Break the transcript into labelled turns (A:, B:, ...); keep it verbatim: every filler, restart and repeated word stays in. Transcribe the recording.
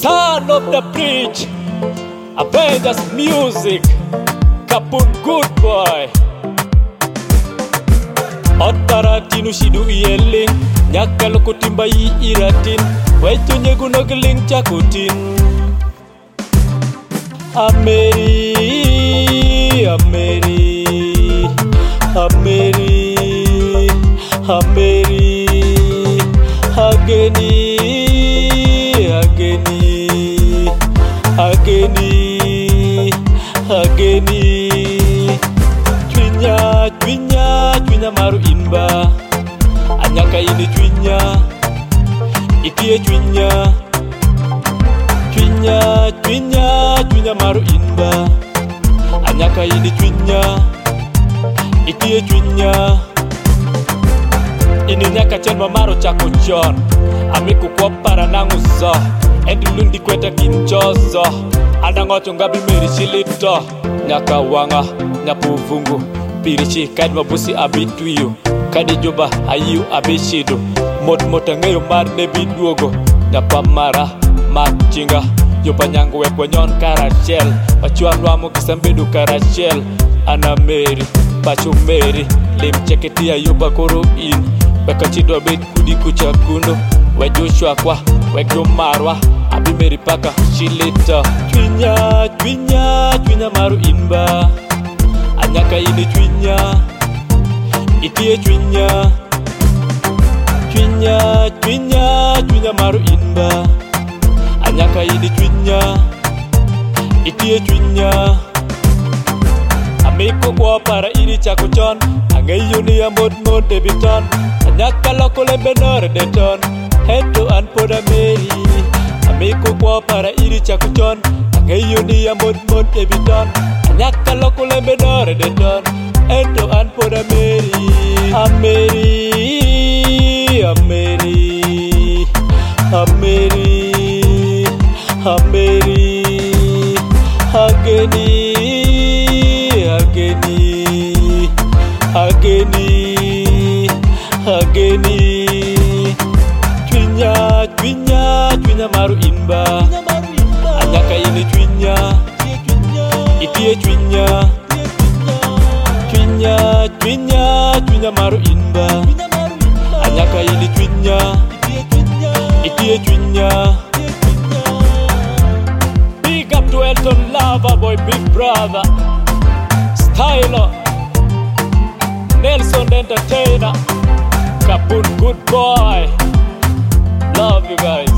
A: Son of the bridge, Avengers music, Kapun good boy. Otaratinu shidu yeling, nyakalo kutimba yi iratin, wetu nyegu nogeling chakutin. Ameri, Ameri, Ameri, Ameri, Ageni, Ageni, Ageni, Ageni. Twinya, twinya, twinya maru inba, anyaka ini twinya, ikie twinya. Twinya, twinya, twinya maru inba, anyaka ini twinya, ikie twinya. Ini nyaka chen mamaro chako chon, amiku kwa para nanguzo, endi lundi kweta kinchozo, anangoto ngabi meri shilito, nyaka wanga, nyapu vungu, pirichi kadi mabusi abituyo, kadi joba ayu abishido, mot motangeyo mar nebi duogo, nyapa mara, machinga, joba nyango wekwa nyon karachel, pachuan wamo kisambedu karachel, ana meri, pachu meri, lim cheketia yoba koro in, weka chido abed kudi kucha kundo, we Joshua kwa, we Marwa, abi meri paka shilita. Twinya, twinya, twinya maru inba, anyaka ini twinya, itie twinya. Twinya, twinya, twinya maru inba, anyaka ini twinya, itie twinya. Amiko kwa para iri chako chon, angayo ni amod mod debiton, anyaka loko lembe nore deton, heto an poda meri. Amiko kwa para iri chako chon, angayo ni amod mod debiton, anyaka loko lembe nore deton, heto an poda meri. Ameri, Ameri, Ameri, Ameri, Ageni, Ageni, Ageni, Ageni. Twinya, twinya, twinya maru inba, anyaka ini twinya, itie twinya. Twinya, twinya, twinya maru inba, anyaka ini twinya, itie twinya. Big up to Elton Loverboy, big brother, Styler, Nelson Entertainer, Kapun good boy. Love you guys.